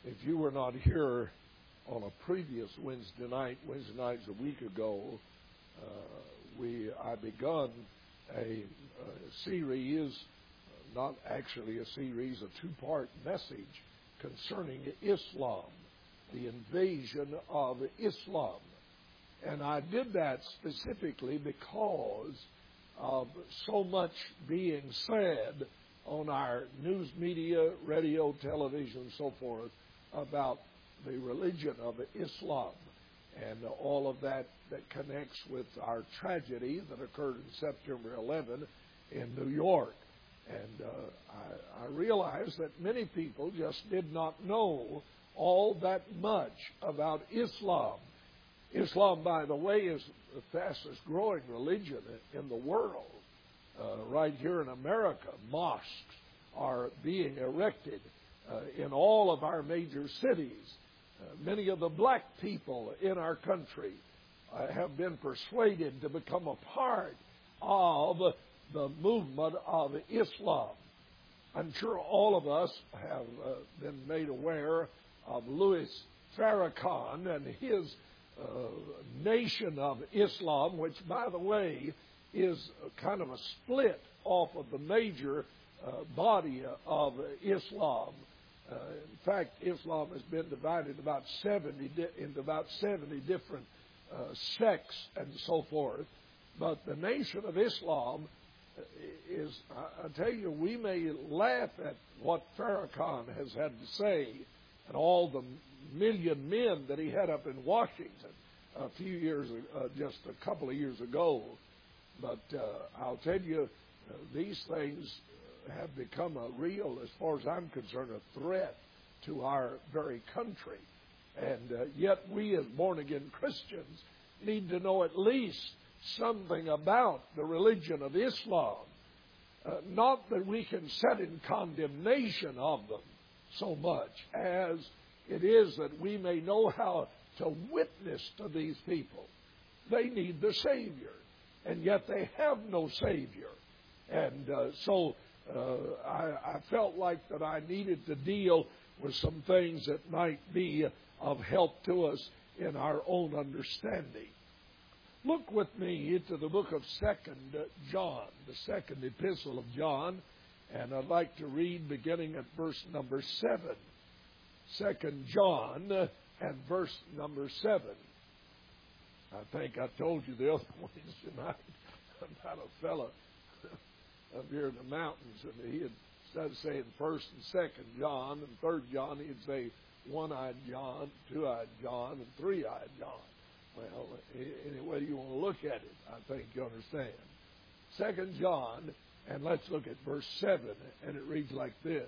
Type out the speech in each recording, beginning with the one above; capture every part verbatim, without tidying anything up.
If you were not here on a previous Wednesday night, Wednesday nights a week ago, uh, we I begun a, a series, not actually a series, a two-part message concerning Islam, the invasion of Islam. And I did that specifically because of so much being said on our news media, radio, television, and so forth about the religion of Islam and all of that that connects with our tragedy that occurred in September eleventh in New York. And uh, I, I realized that many people just did not know all that much about Islam. Islam, by the way, is the fastest growing religion in the world. Uh, right here in America, mosques are being erected uh, in all of our major cities. Uh, many of the black people in our country uh, have been persuaded to become a part of the movement of Islam. I'm sure all of us have uh, been made aware of Louis Farrakhan and his uh, Nation of Islam, which, by the way, is kind of a split off of the major uh, body of Islam. Uh, in fact, Islam has been divided about seventy di- into about seventy different uh, sects and so forth. But the Nation of Islam is, I, I tell you, we may laugh at what Farrakhan has had to say and all the million men that he had up in Washington a few years, uh, just a couple of years ago. But uh, I'll tell you, uh, these things have become a real, as far as I'm concerned, a threat to our very country. And uh, yet we as born-again Christians need to know at least something about the religion of Islam. Uh, not that we can set in condemnation of them so much as it is that we may know how to witness to these people. They need the Savior, and yet they have no Savior. And uh, so uh, I, I felt like that I needed to deal with some things that might be of help to us in our own understanding. Look with me into the book of Second John, the second epistle of John, and I'd like to read beginning at verse number seven. Second John and verse number seven. I think I told you the other Wednesday night about a fellow up here in the mountains, and he had, instead of saying first and second John and third John, he'd say one-eyed John, two-eyed John, and three-eyed John. Well, any way you want to look at it, I think you understand. Second John, and let's look at verse seven, and it reads like this.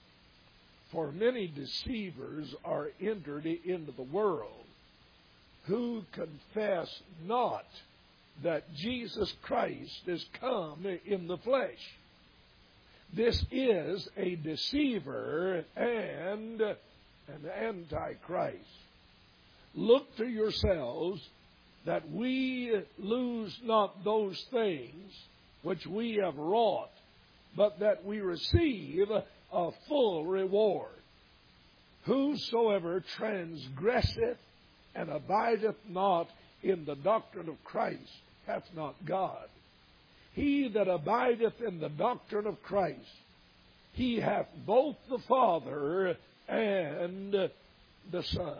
For many deceivers are entered into the world, who confess not that Jesus Christ is come in the flesh. This is a deceiver and an antichrist. Look to yourselves that we lose not those things which we have wrought, but that we receive a full reward. Whosoever transgresseth and abideth not in the doctrine of Christ hath not God. He that abideth in the doctrine of Christ, he hath both the Father and the Son.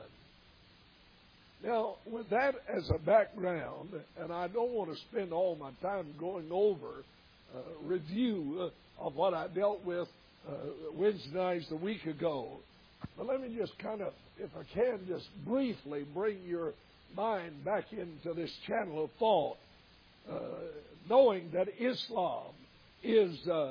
Now, with that as a background, and I don't want to spend all my time going over a review of what I dealt with uh, Wednesday nights a week ago, but let me just kind of, if I can, just briefly bring your mind back into this channel of thought, uh, knowing that Islam is uh, uh,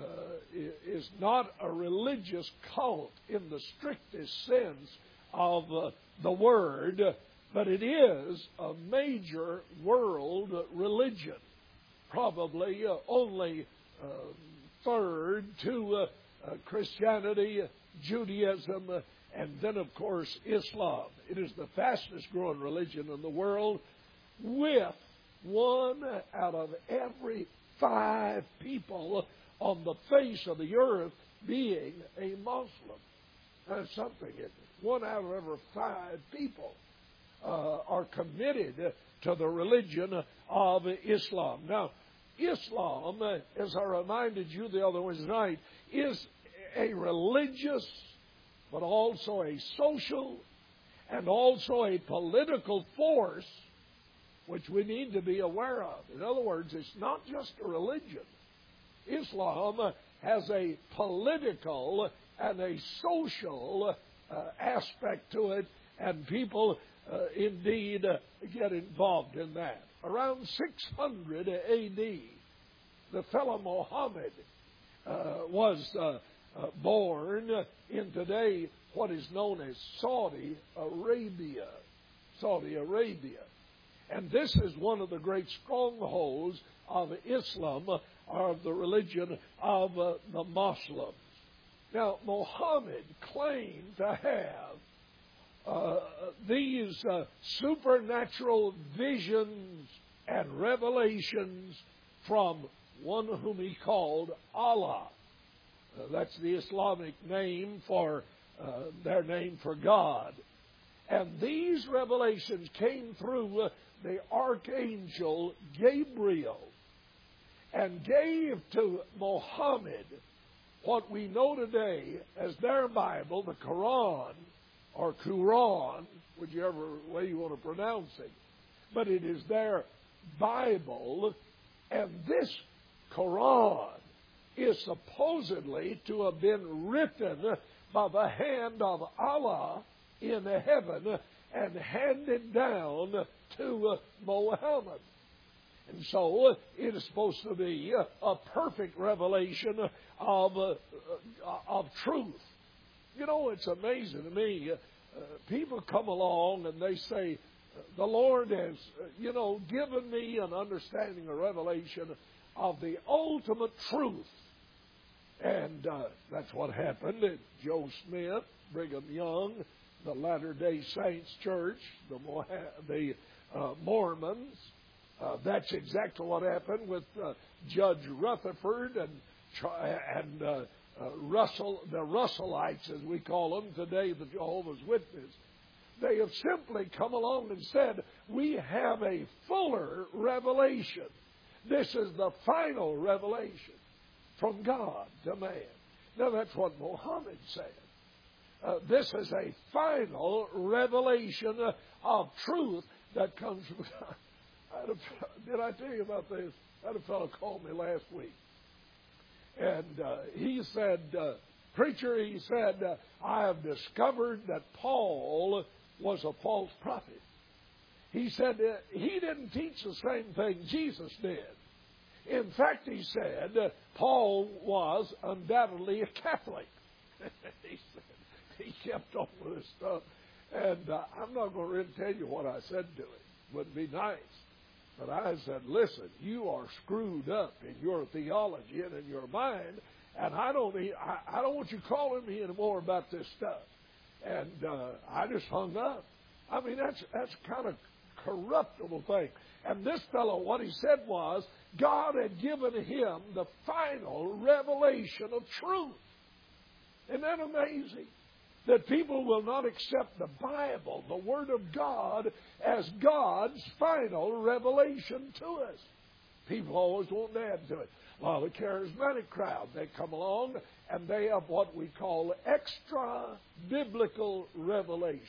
is not a religious cult in the strictest sense of uh, the word, but it is a major world religion, probably uh, only uh, third to uh, uh, Christianity, Judaism, uh, and then, of course, Islam. It is the fastest growing religion in the world, with one out of every five people on the face of the earth being a Muslim. That's something, isn't it? One out of every five people uh, are committed to the religion of Islam. Now, Islam, as I reminded you the other Wednesday night, is a religious, but also a social, and also a political force which we need to be aware of. In other words, it's not just a religion. Islam has a political and a social uh, aspect to it, and people uh, indeed uh, get involved in that. Around six hundred A D, the fellow Muhammad uh, was uh, uh, born in today what is known as Saudi Arabia. Saudi Arabia. And this is one of the great strongholds of Islam, or of the religion of uh, the Muslims. Now, Muhammad claimed to have uh, these uh, supernatural visions and revelations from one whom he called Allah. Uh, that's the Islamic name for uh, their name for God. And these revelations came through uh, the archangel Gabriel, and gave to Muhammad what we know today as their Bible, the Quran, or Quran, whichever way you want to pronounce it. But it is their Bible, and this Quran is supposedly to have been written by the hand of Allah in heaven and handed down to Muhammad. And so it is supposed to be a perfect revelation of, uh, of truth. You know, it's amazing to me. Uh, people come along and they say, the Lord has, you know, given me an understanding, a revelation of the ultimate truth. And uh, that's what happened at Joe Smith, Brigham Young, the Latter-day Saints Church, the, the uh, Mormons. Uh, that's exactly what happened with uh, Judge Rutherford and and uh, uh, Russell, the Russellites, as we call them today, the Jehovah's Witnesses. They have simply come along and said, we have a fuller revelation. This is the final revelation from God to man. Now, that's what Muhammad said. Uh, this is a final revelation of truth that comes from God. I had a, did I tell you about this? I had a fellow call me last week. And uh, he said, uh, preacher, he said, uh, I have discovered that Paul was a false prophet. He said uh, he didn't teach the same thing Jesus did. In fact, he said, uh, Paul was undoubtedly a Catholic. he said, he kept on with this stuff. And uh, I'm not going to really tell you what I said to him. Wouldn't be nice. But I said, listen, you are screwed up in your theology and in your mind, and I don't need, I, I don't want you calling me anymore about this stuff. And uh, I just hung up. I mean, that's that's kind of corruptible thing. And this fellow, what he said was, God had given him the final revelation of truth. Isn't that amazing? That people will not accept the Bible, the Word of God, as God's final revelation to us. People always want to add to it. Well, the charismatic crowd, they come along and they have what we call extra-biblical revelation.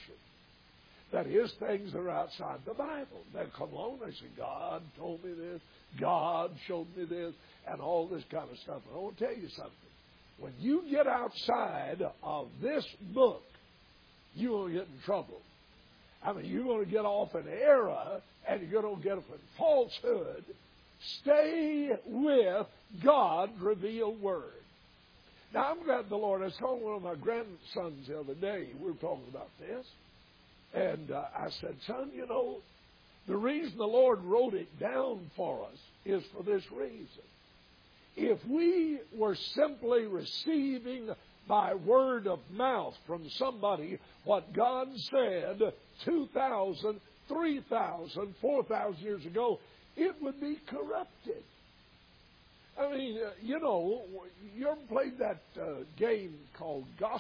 That is, things that are outside the Bible. They come along and they say, God told me this, God showed me this, and all this kind of stuff. And I want to tell you something. When you get outside of this book, you're going to get in trouble. I mean, you're going to get off in error, and you're going to get off in falsehood. Stay with God's revealed Word. Now, I'm glad the Lord, I was talking to one of my grandsons the other day. We were talking about this. And uh, I said, son, you know, the reason the Lord wrote it down for us is for this reason. If we were simply receiving by word of mouth from somebody what God said two thousand, three thousand, four thousand years ago, it would be corrupted. I mean, uh, you know, you ever played that uh, game called Gossip?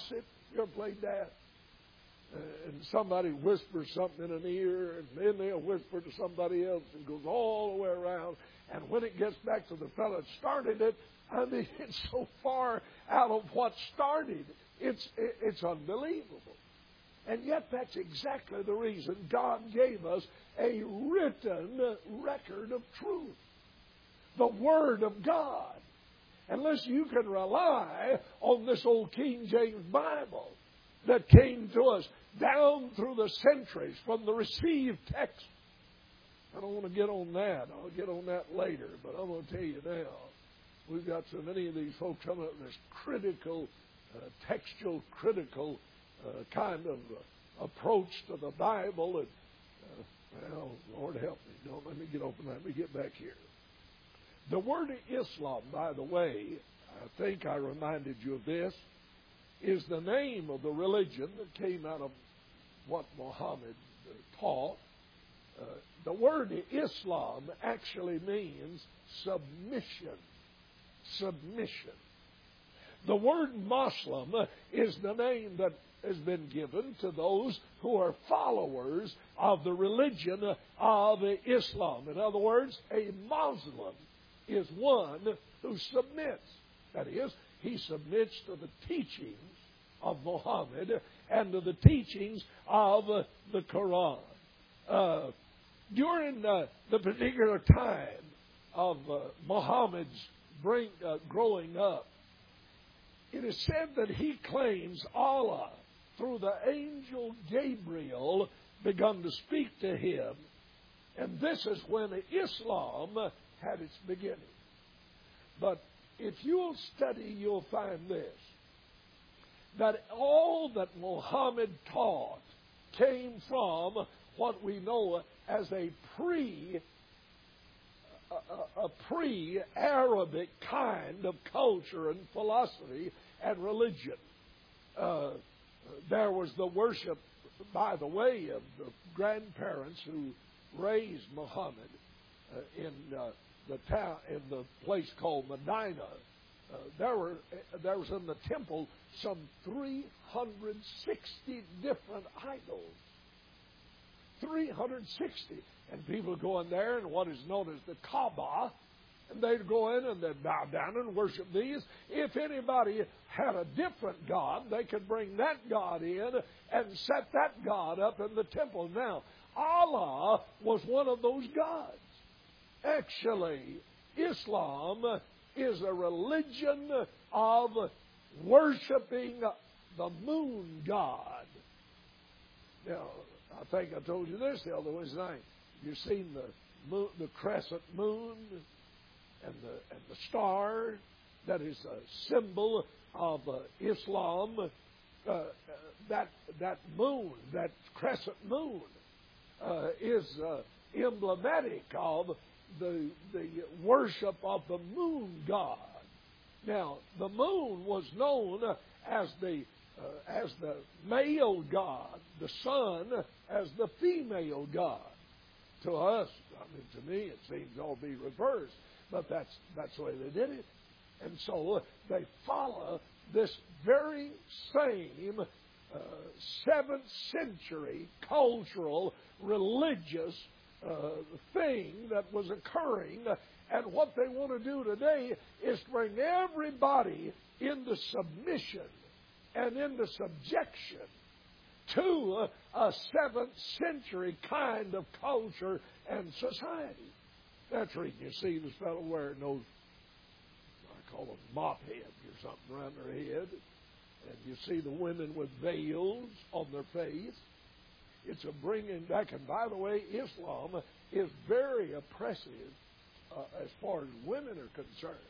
You ever played that? Uh, and somebody whispers something in an ear, and then they'll whisper to somebody else, and goes all the way around. And when it gets back to the fellow that started it, I mean, it's so far out of what started. It's it's unbelievable. And yet that's exactly the reason God gave us a written record of truth. The Word of God. Unless you can rely on this old King James Bible that came to us down through the centuries from the received text. I don't want to get on that. I'll get on that later. But I'm going to tell you now, we've got so many of these folks coming up with this critical, uh, textual, critical uh, kind of uh, approach to the Bible. And, uh, well, Lord help me. Don't let me get open. Let me get back here. The word Islam, by the way, I think I reminded you of this, is the name of the religion that came out of what Muhammad uh, taught. Uh, the word Islam actually means submission. Submission. The word Muslim is the name that has been given to those who are followers of the religion of Islam. In other words, a Muslim is one who submits. That is, he submits to the teachings of Muhammad and to the teachings of uh, the Quran. Uh, during uh, the particular time of uh, Muhammad's bring, uh, growing up, it is said that he claims Allah, through the angel Gabriel, begun to speak to him. And this is when Islam had its beginning. But if you'll study, you'll find this, that all that Muhammad taught came from what we know as a pre a, a pre-Arabic kind of culture and philosophy and religion. Uh, there was the worship, by the way, of the grandparents who raised Muhammad uh, in uh, the town, in the place called Medina. Uh, there were there was in the temple some three hundred sixty different idols. three hundred sixty. And people go in there in what is known as the Kaaba, and they'd go in and they'd bow down and worship these. If anybody had a different God, they could bring that God in and set that God up in the temple. Now, Allah was one of those gods. Actually, Islam is a religion of worshiping the moon god. Now, I think I told you this the other Wednesday night. You've seen the moon, the crescent moon and the and the star. That is a symbol of uh, Islam. Uh, uh, that that moon, that crescent moon, uh, is uh, emblematic of the the worship of the moon god. Now, the moon was known as the uh, as the male god, the sun as the female god. To us, I mean, to me, it seems all be reversed, but that's that's the way they did it. And so uh, they follow this very same uh, seventh century cultural, religious uh, thing that was occurring. And what they want to do today is to bring everybody into submission and into subjection to a seventh century kind of culture and society. That's the reason you see this fellow wearing those, I call them mop heads or something around their head. And you see the women with veils on their face. It's a bringing back. And by the way, Islam is very oppressive uh, as far as women are concerned.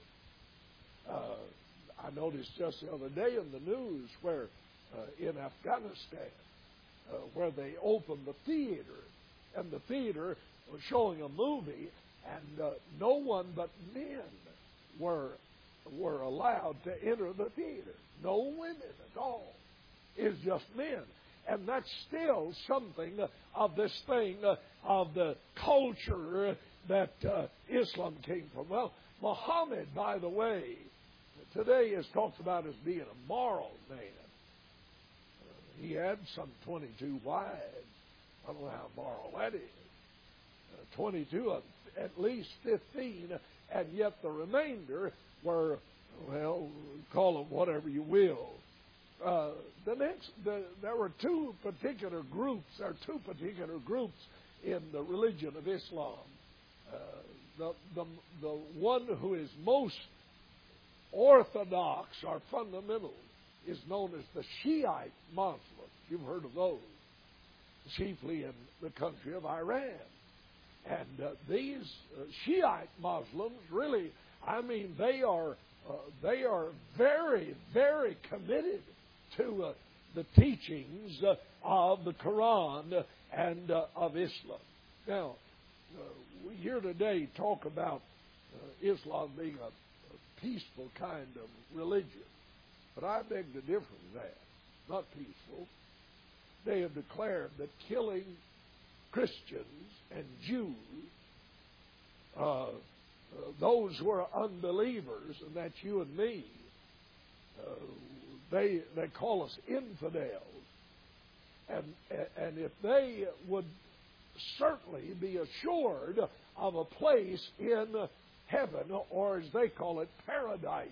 Uh, I noticed just the other day in the news where uh, in Afghanistan, Uh, where they opened the theater, and the theater was showing a movie, and uh, no one but men were were allowed to enter the theater. No women at all. It's just men. And that's still something of this thing uh, of the culture that uh, Islam came from. Well, Muhammad, by the way, today is talked about as being a moral man. he had some twenty-two wives. I don't know how moral that is. Uh, twenty-two of at least fifteen, and yet the remainder were, well, call them whatever you will. Uh, the next, the, there were two particular groups. There are two particular groups in the religion of Islam. Uh, the, the the one who is most orthodox or fundamental is known as the Shiite Muslims. You've heard of those, chiefly in the country of Iran. And uh, these uh, Shiite Muslims, really, I mean, they are uh, they are very, very committed to uh, the teachings uh, of the Quran and uh, of Islam. Now, uh, we here today talk about uh, Islam being a, a peaceful kind of religion, but I beg to differ from that. Not peaceful. They have declared that killing Christians and Jews, uh, uh, those who are unbelievers, and that's you and me, uh, they they call us infidels, and and if they would certainly be assured of a place in heaven, or as they call it, paradise,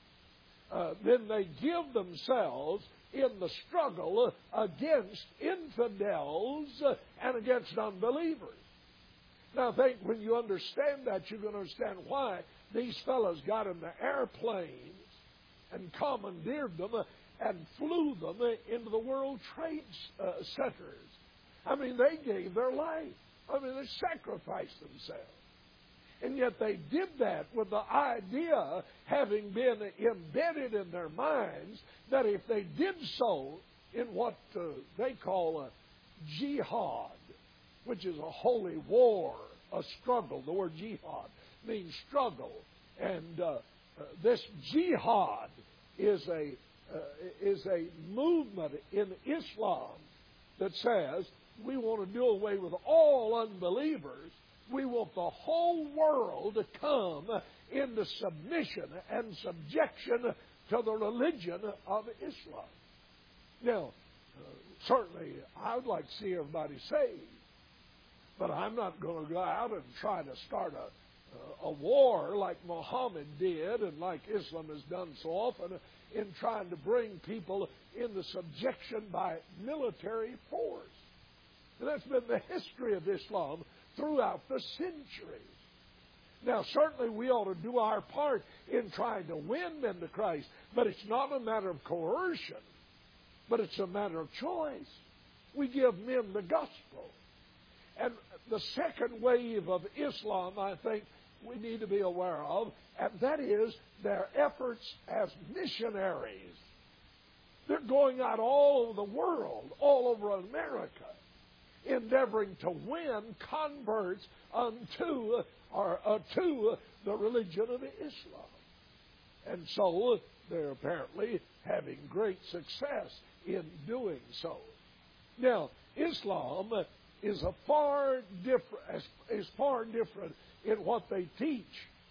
uh, then they give themselves in the struggle against infidels and against unbelievers. Now, I think when you understand that, you're going to understand why these fellows got in the airplanes and commandeered them and flew them into the World Trade uh, Centers. I mean, they gave their life. I mean, they sacrificed themselves. And yet they did that with the idea having been embedded in their minds that if they did so in what uh, they call a jihad, which is a holy war, a struggle. The word jihad means struggle. And uh, uh, this jihad is a, uh, is a movement in Islam that says we want to do away with all unbelievers. We want the whole world to come into submission and subjection to the religion of Islam. Now, uh, certainly, I would like to see everybody saved, but I'm not going to go out and try to start a, a war like Muhammad did and like Islam has done so often in trying to bring people into subjection by military force. And that's been the history of Islam throughout the centuries. Now, certainly we ought to do our part in trying to win men to Christ, but it's not a matter of coercion, but it's a matter of choice. We give men the gospel. And the second wave of Islam, I think, we need to be aware of, and that is their efforts as missionaries. They're going out all over the world, all over America, endeavoring to win converts unto or uh, to the religion of Islam. And so they're apparently having great success in doing so. Now, Islam is a far different is far different in what they teach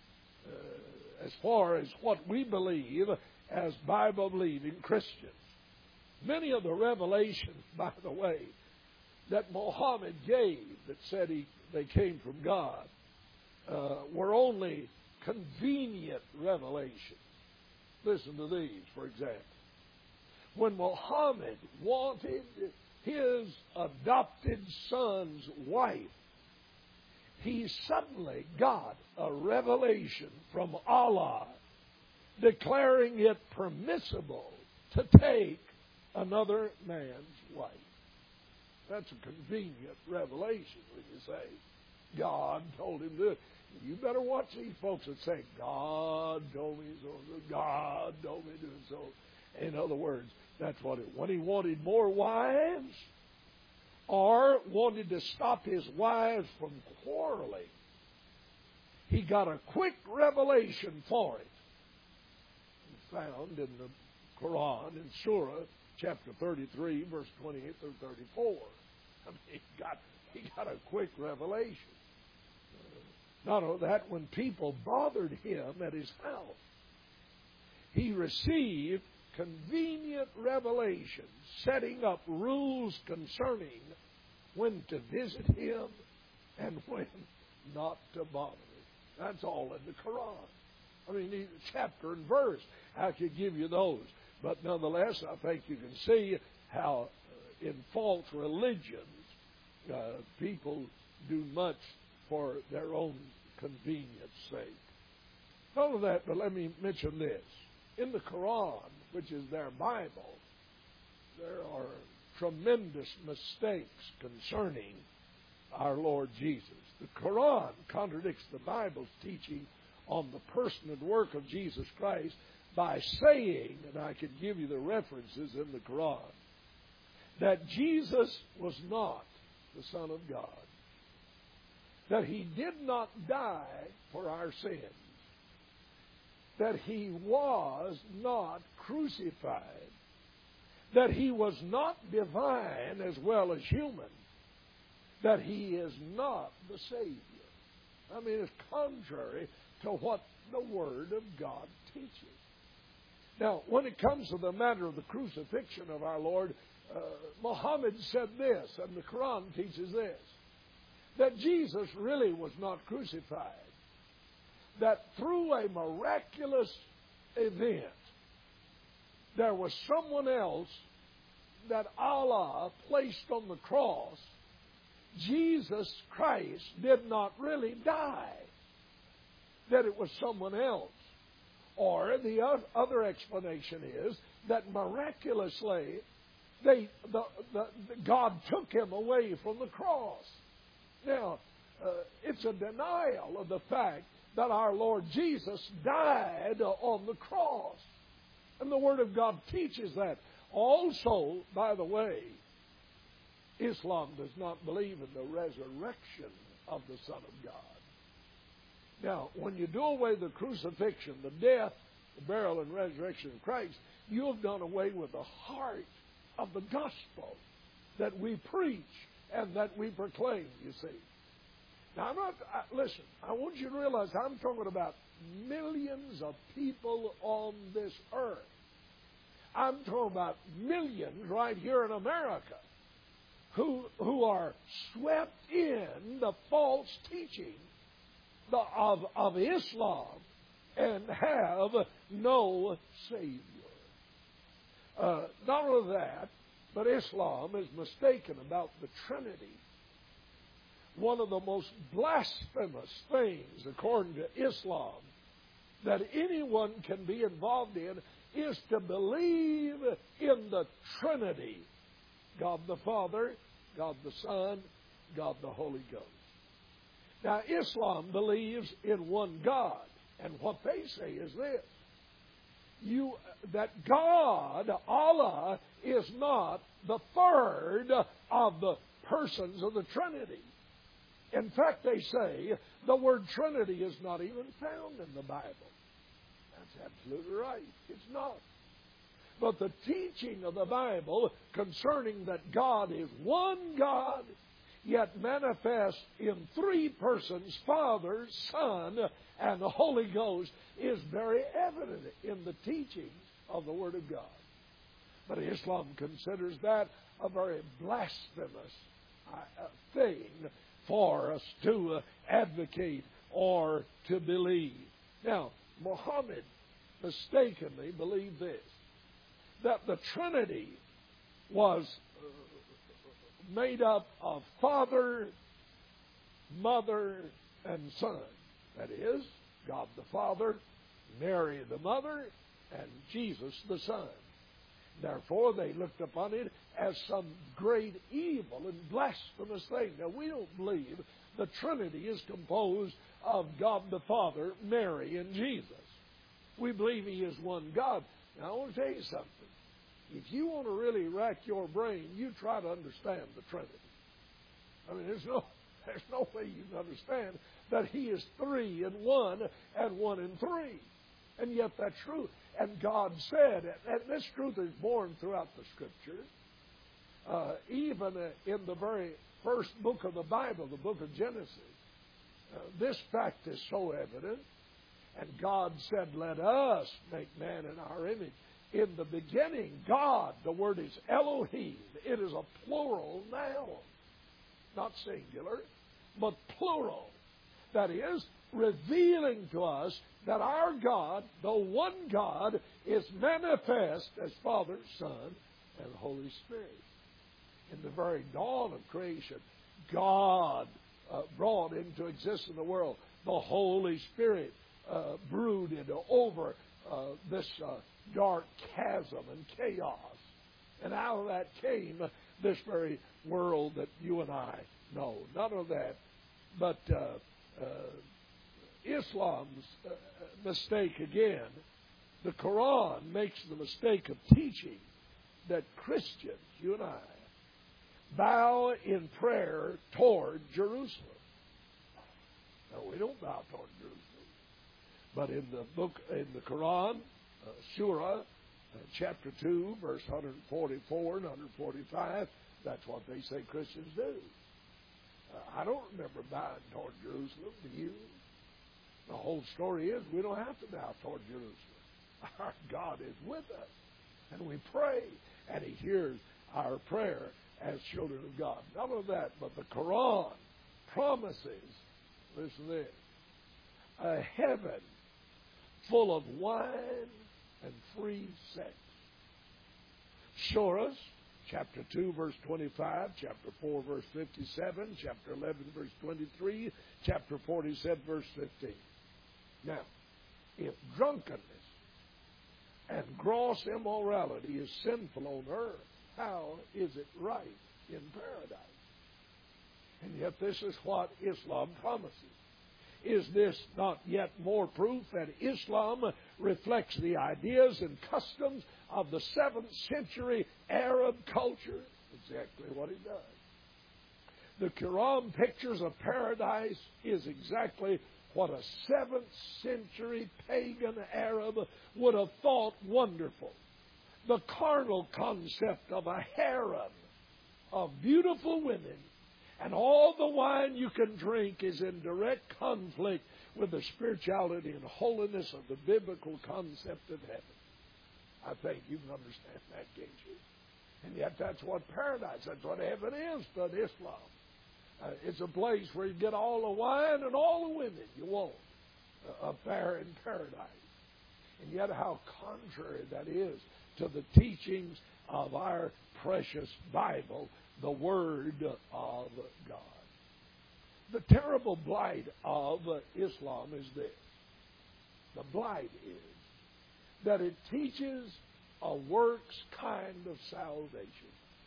uh, as far as what we believe as Bible-believing Christians. Many of the revelations, by the way, that Muhammad gave that said he, they came from God uh, were only convenient revelations. Listen to these, for example. When Muhammad wanted his adopted son's wife, he suddenly got a revelation from Allah declaring it permissible to take another man's wife. That's a convenient revelation, would you say? God told him to do it. You better watch these folks that say, God told me so, God told me to do so. In other words, that's what it, when he wanted more wives or wanted to stop his wives from quarreling, he got a quick revelation for it. It's found in the Quran, in Surah, chapter thirty-three, verse twenty-eight through thirty-four. I mean, he got, he got a quick revelation. Uh, not only that, when people bothered him at his house, he received convenient revelations, setting up rules concerning when to visit Him and when not to bother Him. That's all in the Quran. I mean, chapter and verse, I could give you those. But nonetheless, I think you can see how uh, in false religions, uh, people do much for their own convenience sake. None of that, but let me mention this. In the Quran, which is their Bible, there are tremendous mistakes concerning our Lord Jesus. The Quran contradicts the Bible's teaching on the person and work of Jesus Christ by saying, and I can give you the references in the Quran, that Jesus was not the Son of God, that He did not die for our sins, that He was not crucified, that He was not divine as well as human, that He is not the Savior. I mean, it's contrary to what the Word of God teaches. Now, when it comes to the matter of the crucifixion of our Lord, uh, Muhammad said this, and the Quran teaches this, that Jesus really was not crucified, that through a miraculous event, there was someone else that Allah placed on the cross. Jesus Christ did not really die, that it was someone else. Or the other explanation is that miraculously they, the, the, God took Him away from the cross. Now, uh, it's a denial of the fact that our Lord Jesus died on the cross. And the Word of God teaches that. Also, by the way, Islam does not believe in the resurrection of the Son of God. Now, when you do away the crucifixion, the death, the burial, and resurrection of Christ, you have done away with the heart of the gospel that we preach and that we proclaim, you see. Now, I'm not, I, listen, I want you to realize I'm talking about millions of people on this earth. I'm talking about millions right here in America who, who are swept in the false teaching the, of, of Islam and have no Savior. Uh, not only that, but Islam is mistaken about the Trinity. One of the most blasphemous things, according to Islam, that anyone can be involved in is to believe in the Trinity. God the Father, God the Son, God the Holy Ghost. Now, Islam believes in one God. And what they say is this. You, that God, Allah, is not the third of the persons of the Trinity. In fact, they say the word Trinity is not even found in the Bible. That's absolutely right. It's not. But the teaching of the Bible concerning that God is one God, yet manifest in three persons, Father, Son, and the Holy Ghost, is very evident in the teachings of the Word of God. But Islam considers that a very blasphemous uh, thing for us to uh, advocate or to believe. Now, Muhammad mistakenly believed this, that the Trinity was uh, made up of Father, Mother, and Son. That is, God the Father, Mary the Mother, and Jesus the Son. Therefore, they looked upon it as some great evil and blasphemous thing. Now, we don't believe the Trinity is composed of God the Father, Mary, and Jesus. We believe He is one God. Now, I want to tell you something. If you want to really rack your brain, you try to understand the Trinity. I mean, there's no, there's no way you can understand that He is three in one and one in three. And yet that's true. And God said, and this truth is born throughout the Scriptures, uh, even uh, in the very first book of the Bible, the book of Genesis. Uh, this fact is so evident. And God said, let us make man in our image. In the beginning, God, the word is Elohim. It is a plural noun, not singular, but plural. That is, revealing to us that our God, the one God, is manifest as Father, Son, and Holy Spirit. In the very dawn of creation, God uh, brought into existence the world. The Holy Spirit uh, brooded over uh, this uh, dark chasm and chaos. And out of that came this very world that you and I know. None of that. But uh, uh, Islam's uh, mistake again, the Quran makes the mistake of teaching that Christians, you and I, bow in prayer toward Jerusalem. No, we don't bow toward Jerusalem. But in the book, in the Quran, uh, Surah, uh, chapter two, verse one forty-four and one forty-five, that's what they say Christians do. Uh, I don't remember bowing toward Jerusalem. Do you? The whole story is we don't have to bow toward Jerusalem. Our God is with us. And we pray, and He hears our prayer as children of God. None of that, but the Quran promises, listen to this, a heaven full of wine and free sex. Surahs, chapter two, verse twenty-five, chapter four, verse fifty-seven, chapter eleven, verse twenty-three, chapter forty-seven, verse fifteen. Now, if drunkenness and gross immorality is sinful on earth, how is it right in paradise? And yet this is what Islam promises. Is this not yet more proof that Islam reflects the ideas and customs of the seventh century Arab culture? Exactly what it does. The Quran pictures of paradise is exactly what a seventh century pagan Arab would have thought wonderful. The carnal concept of a harem of beautiful women and all the wine you can drink is in direct conflict with the spirituality and holiness of the biblical concept of heaven. I think you can understand that, can't you? And yet that's what paradise, that's what heaven is to Islam. Uh, it's a place where you get all the wine and all the women you want uh, up there in paradise. And yet how contrary that is to the teachings of our precious Bible, the Word of God. The terrible blight of Islam is this. The blight is that it teaches a works kind of salvation.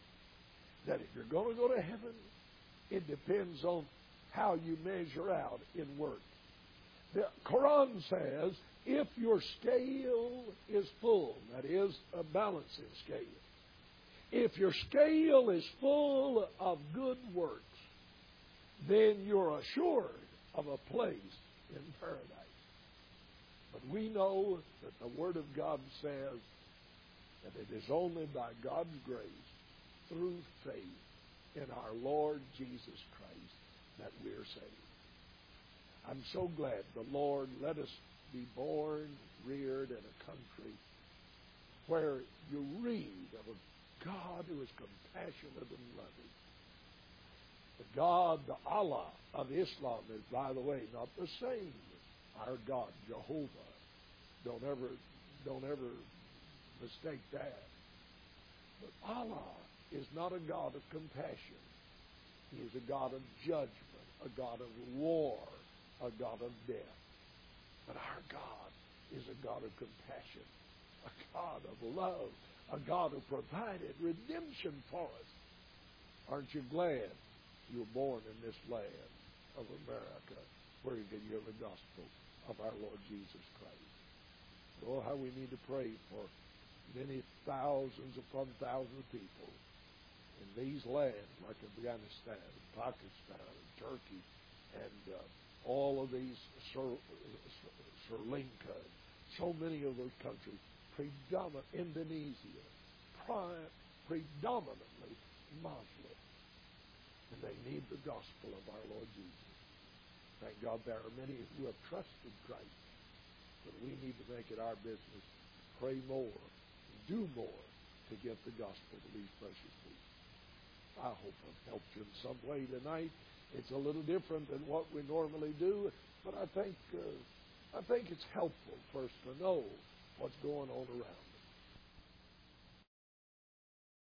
That if you're going to go to heaven, it depends on how you measure out in work. The Quran says, if your scale is full, that is a balancing scale, if your scale is full of good works, then you're assured of a place in paradise. But we know that the Word of God says that it is only by God's grace, through faith in our Lord Jesus Christ, that we're saved. I'm so glad the Lord let us be born, reared in a country where you read of a God who is compassionate and loving. The God, the Allah of Islam is, by the way, not the same as our God, Jehovah. Don't ever, don't ever mistake that. But Allah is not a God of compassion. He is a God of judgment, a God of war, a God of death. But our God is a God of compassion, a God of love, a God who provided redemption for us. Aren't you glad you were born in this land of America where you can hear the gospel of our Lord Jesus Christ? Oh, how we need to pray for many thousands upon thousands of people in these lands like Afghanistan, Pakistan, Turkey, and uh, all of these, Sri, Sri Lanka, so many of those countries, predominant Indonesia, pri- predominantly Muslim. And they need the gospel of our Lord Jesus. Thank God there are many who have trusted Christ. But we need to make it our business. Pray more. do more to get the gospel to these precious people. I hope I've helped you in some way tonight. It's a little different than what we normally do, but I think uh, I think it's helpful first to know what's going on around us.